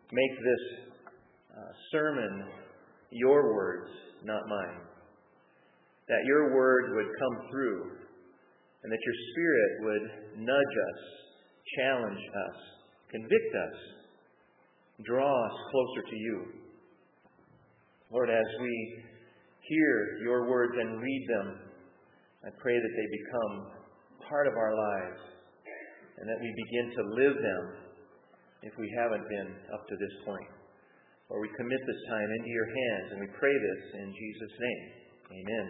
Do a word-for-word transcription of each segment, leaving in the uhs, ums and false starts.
make this uh, sermon your words, not mine. That your word would come through, and that your Spirit would nudge us, challenge us, convict us, draw us closer to you. Lord, as we hear your words and read them, I pray that they become part of our lives, and that we begin to live them if we haven't been up to this point. Lord, we commit this time into your hands, and we pray this in Jesus' name. Amen.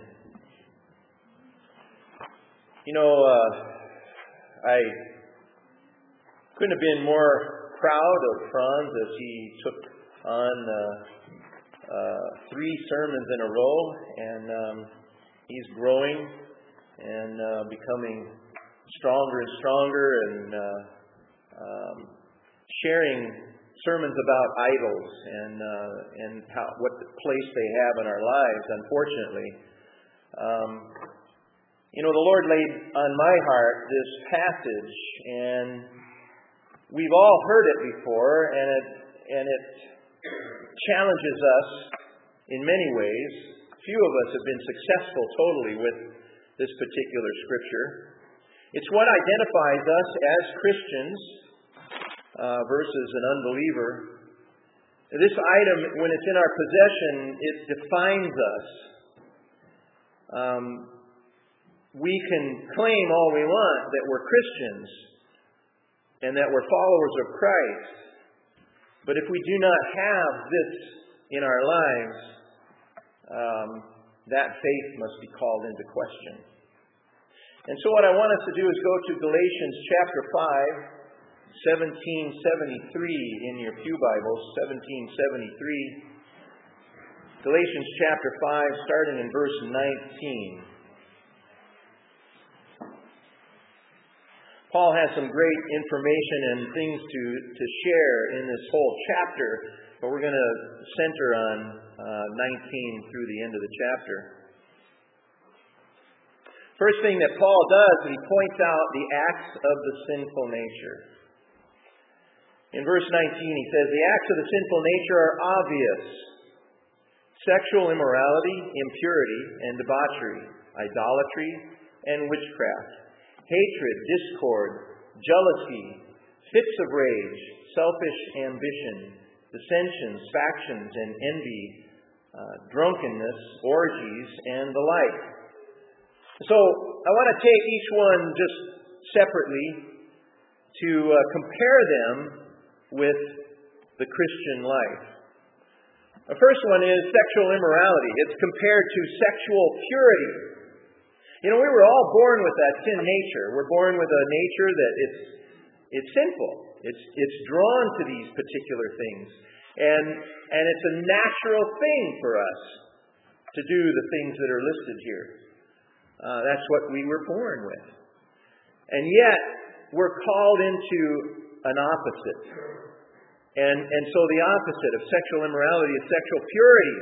You know, uh, I couldn't have been more proud of Franz as he took on uh, uh, three sermons in a row, and um, he's growing and uh, becoming stronger and stronger, and uh, um, sharing sermons about idols and uh, and how what place they have in our lives. Unfortunately, um, you know, the Lord laid on my heart this passage, and we've all heard it before, and it and it challenges us in many ways. Few of us have been successful totally with this particular scripture. It's what identifies us as Christians uh, versus an unbeliever. This item, when it's in our possession, it defines us. Um, we can claim all we want that we're Christians and that we're followers of Christ. But if we do not have this in our lives, um, that faith must be called into question. And so what I want us to do is go to Galatians chapter five, seventeen seventy-three in your pew Bibles, seventeen seventy-three. Galatians chapter five, starting in verse nineteen. Paul has some great information and things to, to share in this whole chapter, but we're going to center on uh, nineteen through the end of the chapter. First thing that Paul does, he points out the acts of the sinful nature. In verse nineteen, he says, the acts of the sinful nature are obvious: sexual immorality, impurity, and debauchery, idolatry, and witchcraft, hatred, discord, jealousy, fits of rage, selfish ambition, dissensions, factions, and envy, uh, drunkenness, orgies, and the like. So, I want to take each one just separately to uh, compare them with the Christian life. The first one is sexual immorality. It's compared to sexual purity. You know, we were all born with that sin nature. We're born with a nature that it's it's sinful. It's it's drawn to these particular things. And and it's a natural thing for us to do the things that are listed here. Uh, that's what we were born with. And yet, we're called into an opposite. And, and so the opposite of sexual immorality is sexual purity.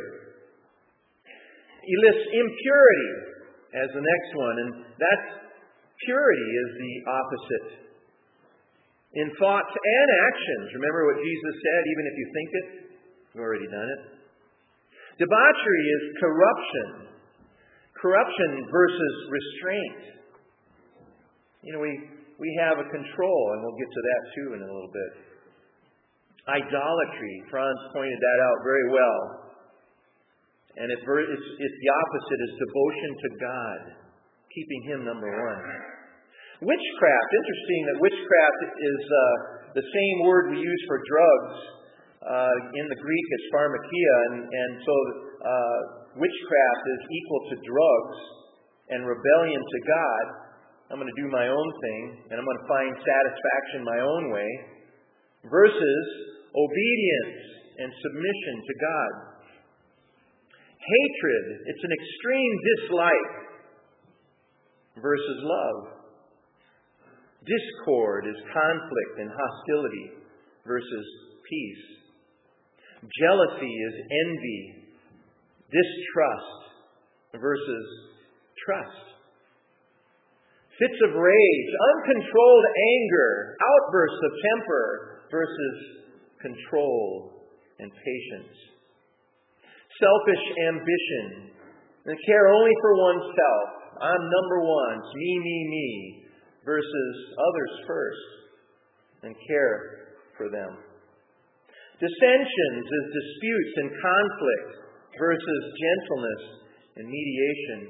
He lists impurity as the next one, and that's purity is the opposite. In thoughts and actions. Remember what Jesus said, even if you think it, you've already done it. Debauchery is corruption. Corruption versus restraint. You know, we, we have a control, and we'll get to that too in a little bit. Idolatry. Franz pointed that out very well. And it, it's, it's the opposite is devotion to God. Keeping Him number one. Witchcraft. Interesting that witchcraft is uh, the same word we use for drugs. Uh, in the Greek, it's pharmakia. And, and so uh, witchcraft is equal to drugs and rebellion to God. I'm going to do my own thing, and I'm going to find satisfaction my own way. Versus obedience and submission to God. Hatred, it's an extreme dislike versus love. Discord is conflict and hostility versus peace. Jealousy is envy, distrust versus trust. Fits of rage, uncontrolled anger, outbursts of temper versus control, and patience. Selfish ambition and care only for oneself. I'm number one. It's me, me, me. Versus others first and care for them. Dissensions is disputes and conflict versus gentleness and mediation.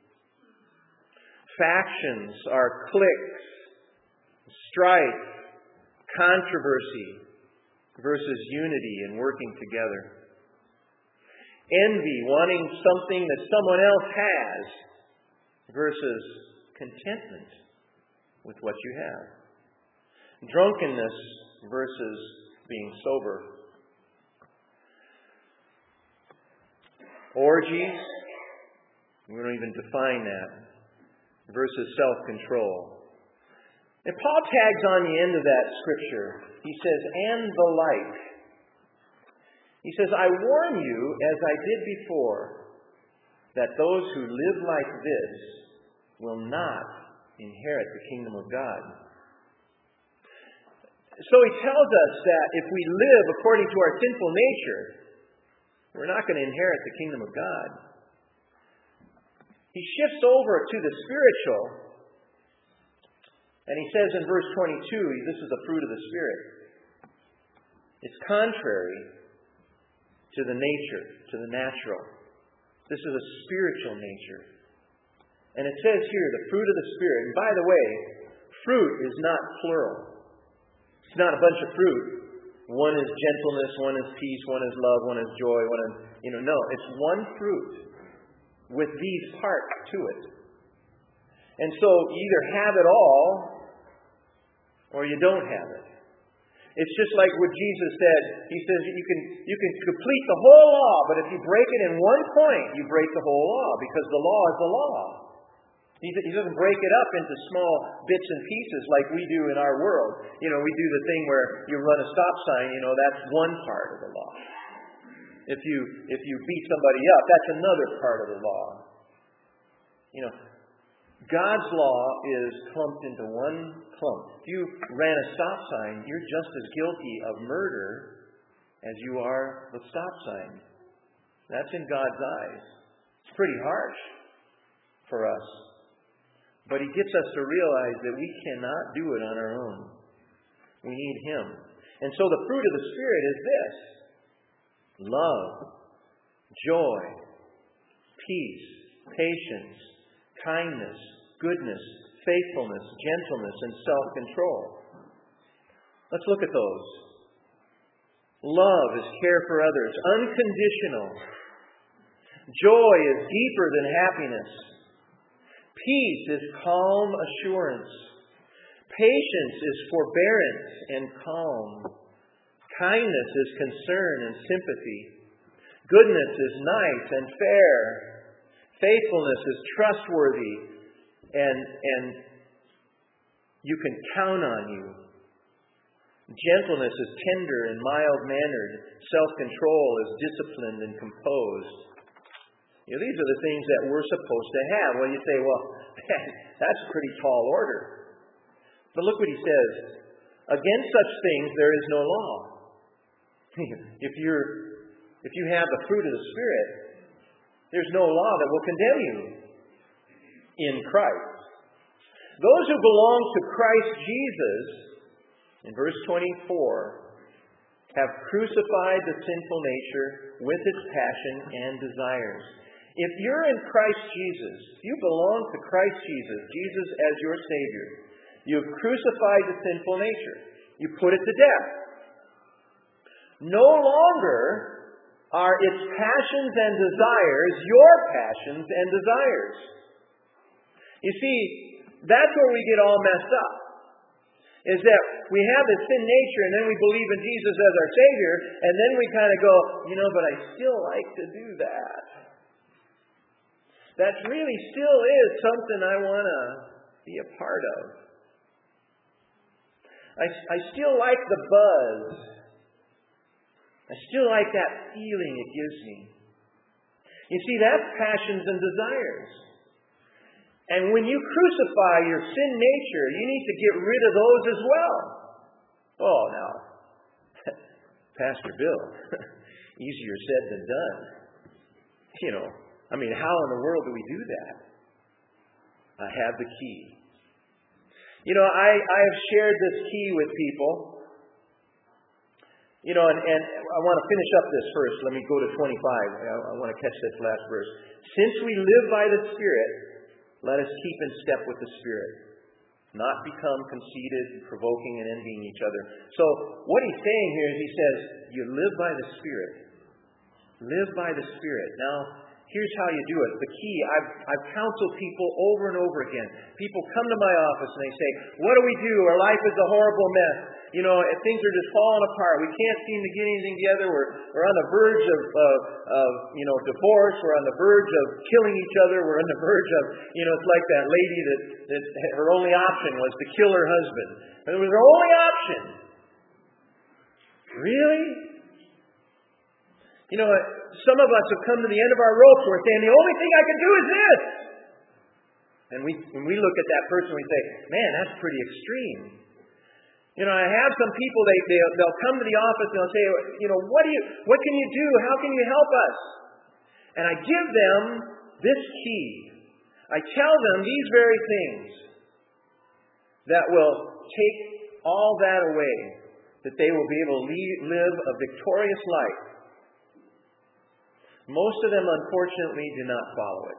Factions are cliques, strife, controversy versus unity and working together. Envy, wanting something that someone else has versus contentment with what you have. Drunkenness versus being sober. Orgies, we don't even define that, versus self-control. And Paul tags on the end of that scripture. He says, and the like. He says, I warn you, as I did before, that those who live like this will not inherit the kingdom of God. So he tells us that if we live according to our sinful nature, we're not going to inherit the kingdom of God. He shifts over to the spiritual, and he says in verse twenty-two, this is the fruit of the Spirit. It's contrary to the nature, to the natural. This is a spiritual nature. And it says here, the fruit of the Spirit. And by the way, fruit is not plural. It's not a bunch of fruit. One is gentleness, one is peace, one is love, one is joy, one is, you know, no. It's one fruit with these parts to it. And so you either have it all or you don't have it. It's just like what Jesus said. He says you can you can complete the whole law, but if you break it in one point, you break the whole law, because the law is the law. He doesn't break it up into small bits and pieces like we do in our world. You know, we do the thing where you run a stop sign, you know, that's one part of the law. If you if you beat somebody up, that's another part of the law. You know, God's law is clumped into one clump. If you ran a stop sign, you're just as guilty of murder as you are with stop sign. That's in God's eyes. It's pretty harsh for us. But He gets us to realize that we cannot do it on our own. We need Him. And so the fruit of the Spirit is this: love, joy, peace, patience, kindness, goodness, faithfulness, gentleness, and self-control. Let's look at those. Love is care for others, unconditional. Joy is deeper than happiness. Peace is calm assurance. Patience is forbearance and calm. Kindness is concern and sympathy. Goodness is nice and fair. Faithfulness is trustworthy, and, and you can count on you. Gentleness is tender and mild-mannered. Self-control is disciplined and composed. You know, these are the things that we're supposed to have. Well, you say, well, that's a pretty tall order. But look what he says. Against such things there is no law. If you're, if you have the fruit of the Spirit, there's no law that will condemn you in Christ. Those who belong to Christ Jesus, in verse twenty-four, have crucified the sinful nature with its passion and desires. If you're in Christ Jesus, you belong to Christ Jesus, Jesus as your Savior. You've crucified the sinful nature. You put it to death. No longer are its passions and desires your passions and desires. You see, that's where we get all messed up. Is that we have this sin nature, and then we believe in Jesus as our Savior, and then we kind of go, you know, but I still like to do that. That really still is something I want to be a part of. I, I still like the buzz. I still like that feeling it gives me. You see, that's passions and desires. And when you crucify your sin nature, you need to get rid of those as well. Oh, now, Pastor Bill, easier said than done. You know, I mean, how in the world do we do that? I have the key. You know, I, I have shared this key with people. You know, and, and I want to finish up this first. Let me go to twenty-five. I, I want to catch this last verse. Since we live by the Spirit, let us keep in step with the Spirit, not become conceited, provoking, and envying each other. So what he's saying here is he says, you live by the Spirit. Live by the Spirit. Now, here's how you do it. The key, I've, I've counseled people over and over again. People come to my office and they say, what do we do? Our life is a horrible mess. You know, things are just falling apart. We can't seem to get anything together. We're, we're on the verge of, of, of, you know, divorce. We're on the verge of killing each other. We're on the verge of, you know, it's like that lady that, that her only option was to kill her husband. And it was her only option. Really? You know, some of us have come to the end of our ropes. We're saying, the only thing I can do is this. And we, when we look at that person, we say, man, that's pretty extreme. You know, I have some people, they, they, they'll come to the office and they'll say, you know, what do you, what can you do? How can you help us? And I give them this key. I tell them these very things that will take all that away, that they will be able to live a victorious life. Most of them, unfortunately, do not follow it.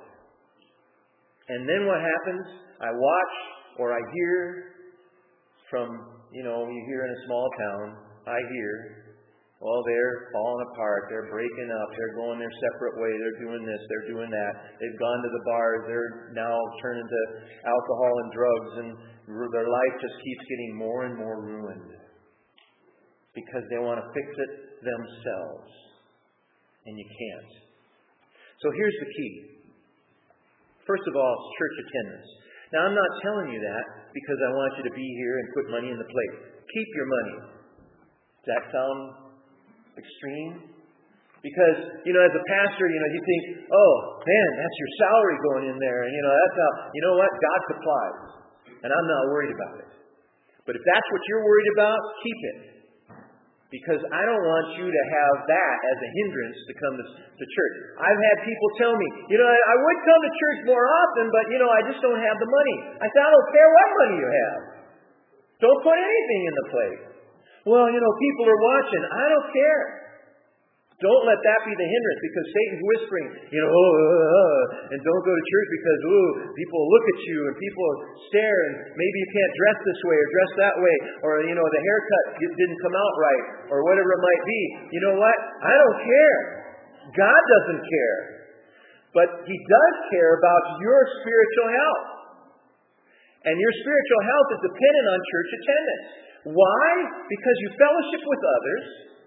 And then what happens? I watch or I hear from, you know, you hear in a small town, I hear, well, they're falling apart, they're breaking up, they're going their separate way, they're doing this, they're doing that, they've gone to the bars, they're now turning to alcohol and drugs, and their life just keeps getting more and more ruined because they want to fix it themselves. And you can't. So here's the key. First of all, it's church attendance. Now, I'm not telling you that because I want you to be here and put money in the plate. Keep your money. Does that sound extreme? Because, you know, as a pastor, you know, you think, oh, man, that's your salary going in there. And, you know, that's how, you know what? God supplies. And I'm not worried about it. But if that's what you're worried about, keep it. Because I don't want you to have that as a hindrance to come to, to church. I've had people tell me, you know, I, I would come to church more often, but, you know, I just don't have the money. I said, I don't care what money you have. Don't put anything in the plate. Well, you know, people are watching. I don't care. Don't let that be the hindrance, because Satan's whispering, you know, oh, uh, uh, and don't go to church because, ooh, people look at you and people stare, and maybe you can't dress this way or dress that way, or, you know, the haircut didn't come out right, or whatever it might be. You know what? I don't care. God doesn't care. But He does care about your spiritual health. And your spiritual health is dependent on church attendance. Why? Because you fellowship with others.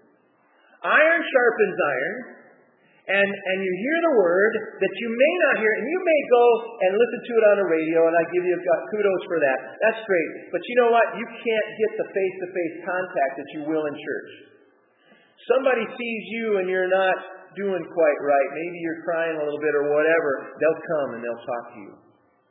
Iron sharpens iron, and, and you hear the word that you may not hear, and you may go and listen to it on the radio, and I give you kudos for that. That's great. But you know what? You can't get the face-to-face contact that you will in church. Somebody sees you and you're not doing quite right. Maybe you're crying a little bit or whatever. They'll come and they'll talk to you.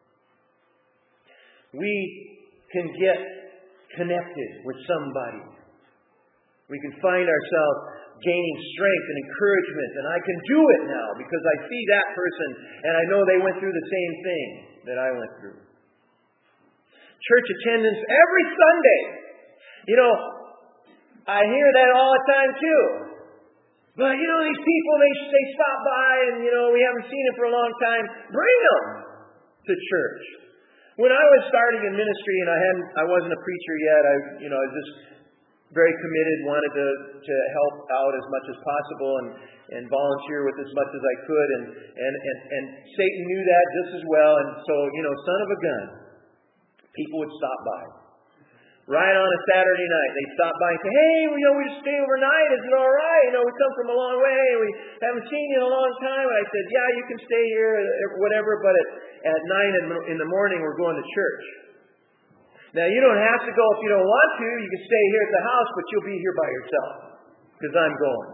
We can get connected with somebody. We can find ourselves gaining strength and encouragement, and I can do it now because I see that person and I know they went through the same thing that I went through. Church attendance every Sunday. You know, I hear that all the time too. But you know, these people, they, they stop by and you know, we haven't seen them for a long time. Bring them to church. When I was starting in ministry and I hadn't, I wasn't a preacher yet, I, you know, I was just very committed, wanted to, to help out as much as possible and, and volunteer with as much as I could. And, and, and, and Satan knew that just as well. And so, you know, son of a gun, people would stop by. Right on a Saturday night, they'd stop by and say, hey, well, you know, we just stay overnight. Is it all right? You know, we come from a long way. We haven't seen you in a long time. And I said, yeah, you can stay here, whatever. But at, at nine in the morning, we're going to church. Now, you don't have to go if you don't want to. You can stay here at the house, but you'll be here by yourself because I'm going.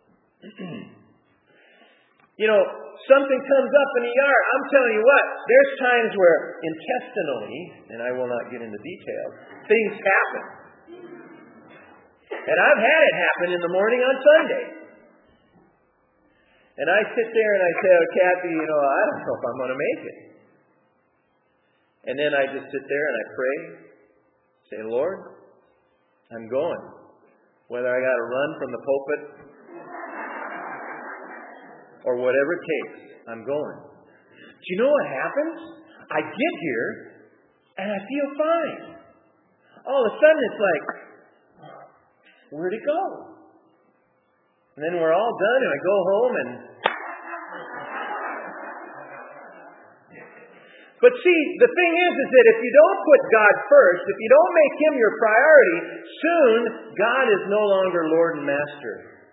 You know, something comes up in the yard. I'm telling you what, there's times where intestinally, and I will not get into details, things happen. And I've had it happen in the morning on Sunday. And I sit there and I say, oh, Kathy, you know, I don't know if I'm going to make it. And then I just sit there and I pray. Say, Lord, I'm going. Whether I got to run from the pulpit or whatever it takes, I'm going. Do you know what happens? I get here and I feel fine. All of a sudden it's like, where'd it go? And then we're all done and I go home and... But see, the thing is, is that if you don't put God first, if you don't make Him your priority, soon God is no longer Lord and Master.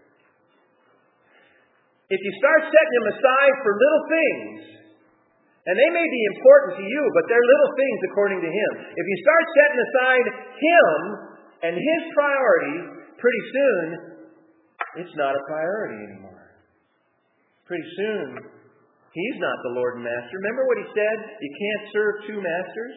If you start setting Him aside for little things, and they may be important to you, but they're little things according to Him. If you start setting aside Him and His priorities, pretty soon, it's not a priority anymore. Pretty soon, He's not the Lord and Master. Remember what He said? You can't serve two masters.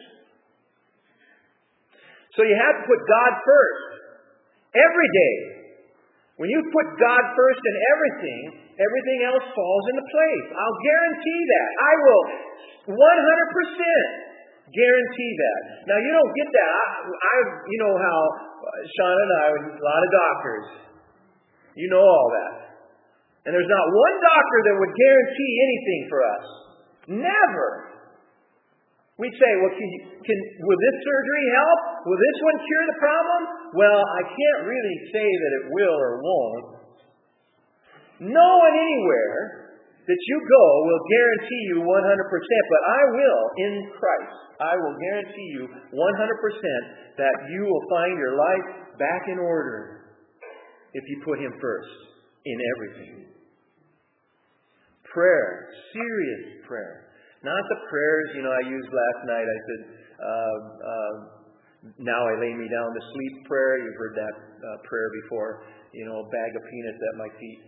So you have to put God first. Every day. When you put God first in everything, everything else falls into place. I'll guarantee that. I will one hundred percent guarantee that. Now, you don't get that. I, I you know how Sean and I, a lot of doctors, you know all that. And there's not one doctor that would guarantee anything for us. Never. We'd say, well, can, you, can will this surgery help? Will this one cure the problem? Well, I can't really say that it will or won't. No one anywhere that you go will guarantee you one hundred percent, but I will in Christ. I will guarantee you one hundred percent that you will find your life back in order if you put Him first in everything. Prayer, serious prayer. Not the prayers, you know, I used last night. I said, uh, uh, now I lay me down to sleep prayer. You've heard that uh, prayer before. You know, a bag of peanuts at my feet.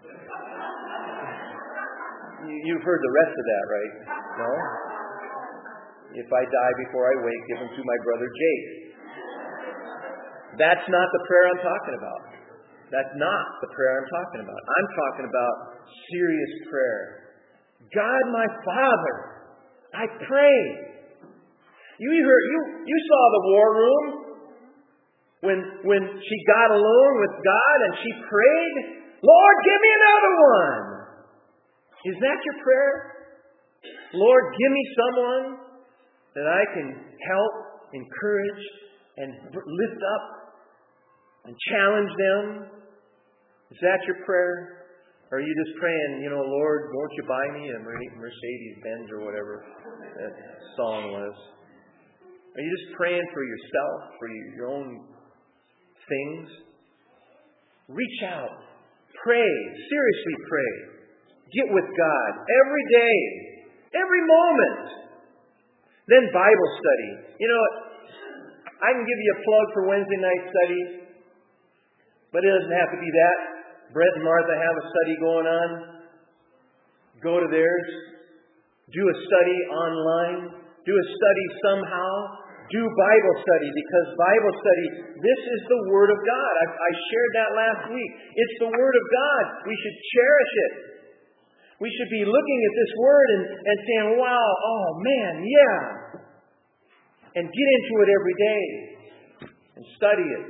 You've heard the rest of that, right? No? If I die before I wake, give them to my brother Jake. That's not the prayer I'm talking about. That's not the prayer I'm talking about. I'm talking about serious prayer. God, my Father, I pray. You heard, you, you saw the war room when, when she got alone with God and she prayed, Lord, give me another one. Is that your prayer? Lord, give me someone that I can help, encourage, and lift up and challenge them. Is that your prayer? Or are you just praying, you know, Lord, won't you buy me a Mercedes-Benz or whatever that song was? Are you just praying for yourself, for your own things? Reach out. Pray. Seriously pray. Get with God every day, every moment. Then Bible study. You know, I can give you a plug for Wednesday night study, but it doesn't have to be that. Brett and Martha have a study going on. Go to theirs. Do a study online. Do a study somehow. Do Bible study, because Bible study, this is the Word of God. I, I shared that last week. It's the Word of God. We should cherish it. We should be looking at this Word and, and saying, wow, oh man, yeah. And get into it every day and study it.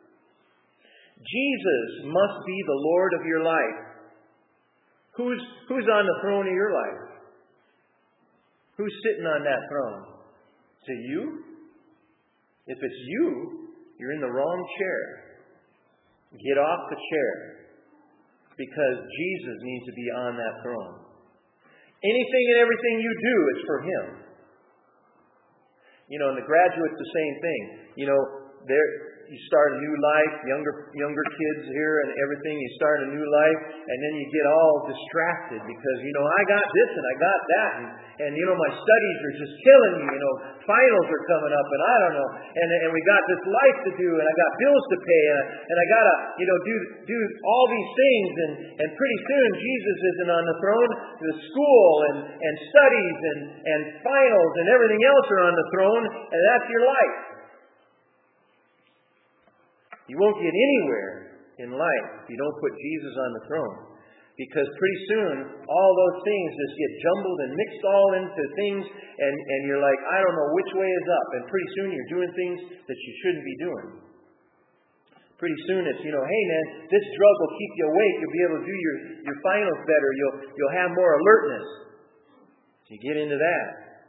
Jesus must be the Lord of your life. Who's, who's on the throne of your life? Who's sitting on that throne? Is it you? If it's you, you're in the wrong chair. Get off the chair, because Jesus needs to be on that throne. Anything and everything you do is for Him. You know, and the graduates, the same thing. You know, they're... You start a new life, younger younger kids here and everything, you start a new life, and then you get all distracted because, you know, I got this and I got that, and, and you know, my studies are just killing me, you know, finals are coming up, and I don't know, and and we got this life to do, and I got bills to pay, and, and I got to, you know, do do all these things, and, and pretty soon Jesus isn't on the throne, the school and, and studies and, and finals and everything else are on the throne, and that's your life. You won't get anywhere in life if you don't put Jesus on the throne. Because pretty soon, all those things just get jumbled and mixed all into things, and, and you're like, I don't know which way is up. And pretty soon you're doing things that you shouldn't be doing. Pretty soon it's, you know, hey man, this drug will keep you awake. You'll be able to do your, your finals better. You'll, you'll have more alertness. You get into that.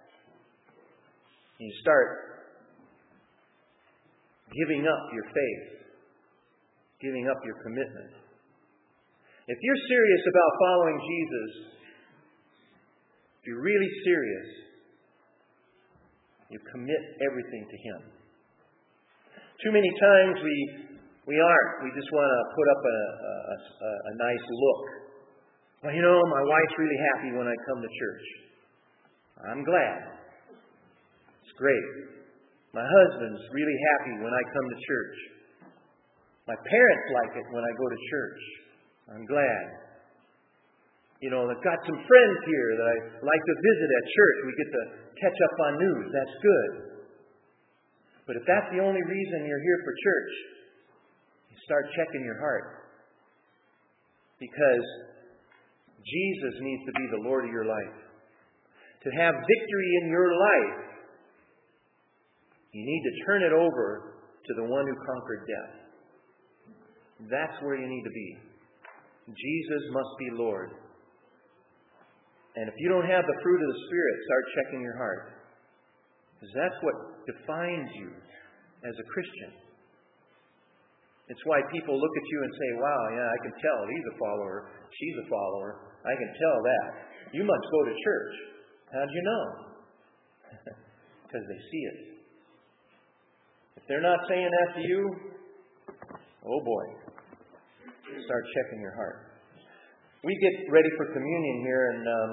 You start giving up your faith. Giving up your commitment. If you're serious about following Jesus, if you're really serious, you commit everything to Him. Too many times we we aren't. We just want to put up a, a, a, a nice look. Well, you know, my wife's really happy when I come to church. I'm glad. It's great. My husband's really happy when I come to church. My parents like it when I go to church. I'm glad. You know, I've got some friends here that I like to visit at church. We get to catch up on news. That's good. But if that's the only reason you're here for church, you start checking your heart. Because Jesus needs to be the Lord of your life. To have victory in your life, you need to turn it over to the one who conquered death. That's where you need to be. Jesus must be Lord. And if you don't have the fruit of the Spirit, start checking your heart. Because that's what defines you as a Christian. It's why people look at you and say, wow, yeah, I can tell he's a follower, she's a follower. I can tell that. You must go to church. How'd you know? Because they see it. If they're not saying that to you, oh boy, start checking your heart. We get ready for communion here, and um,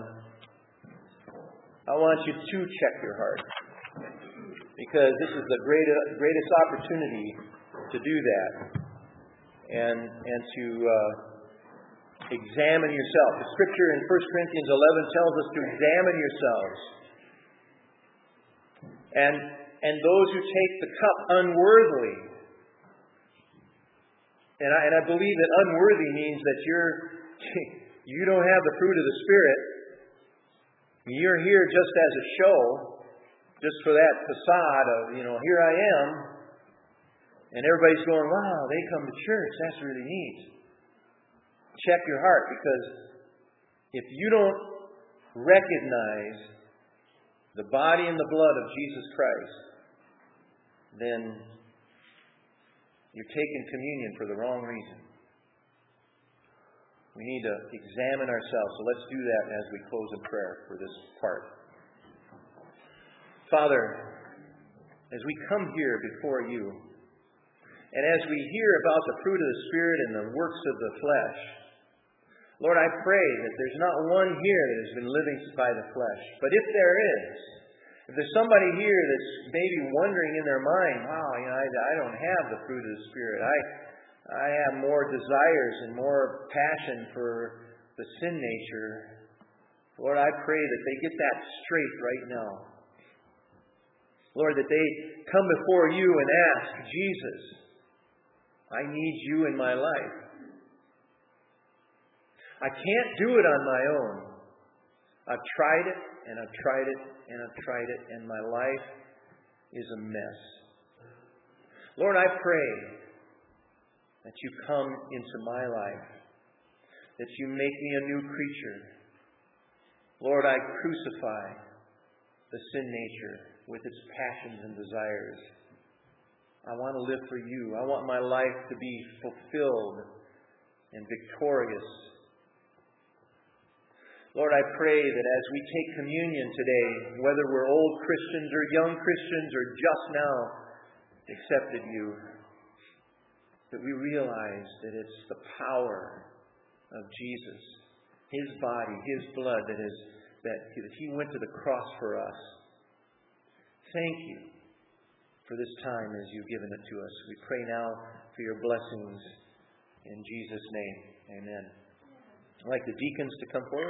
I want you to check your heart. Because this is the greatest, greatest opportunity to do that. And, and to uh, examine yourself. The scripture in First Corinthians eleven tells us to examine yourselves. And, and those who take the cup unworthily. And I, and I believe that unworthy means that you're, you don't have the fruit of the Spirit. You're here just as a show, just for that facade of, you know, here I am. And everybody's going, wow, they come to church. That's really neat. Check your heart, because if you don't recognize the body and the blood of Jesus Christ, then you're taking communion for the wrong reason. We need to examine ourselves. So let's do that as we close in prayer for this part. Father, as we come here before you, and as we hear about the fruit of the Spirit and the works of the flesh, Lord, I pray that there's not one here that has been living by the flesh. But if there is, if there's somebody here that's maybe wondering in their mind, wow, you know, I, I don't have the fruit of the Spirit. I, I have more desires and more passion for the sin nature. Lord, I pray that they get that straight right now. Lord, that they come before you and ask, Jesus, I need you in my life. I can't do it on my own. I've tried it, and I've tried it, and I've tried it, and my life is a mess. Lord, I pray that you come into my life, that you make me a new creature. Lord, I crucify the sin nature with its passions and desires. I want to live for you. I want my life to be fulfilled and victorious. Lord, I pray that as we take communion today, whether we're old Christians or young Christians or just now accepted you, that we realize that it's the power of Jesus, His body, His blood, that is that He went to the cross for us. Thank you for this time as you've given it to us. We pray now for your blessings in Jesus' name. Amen. I'd like the deacons to come forward.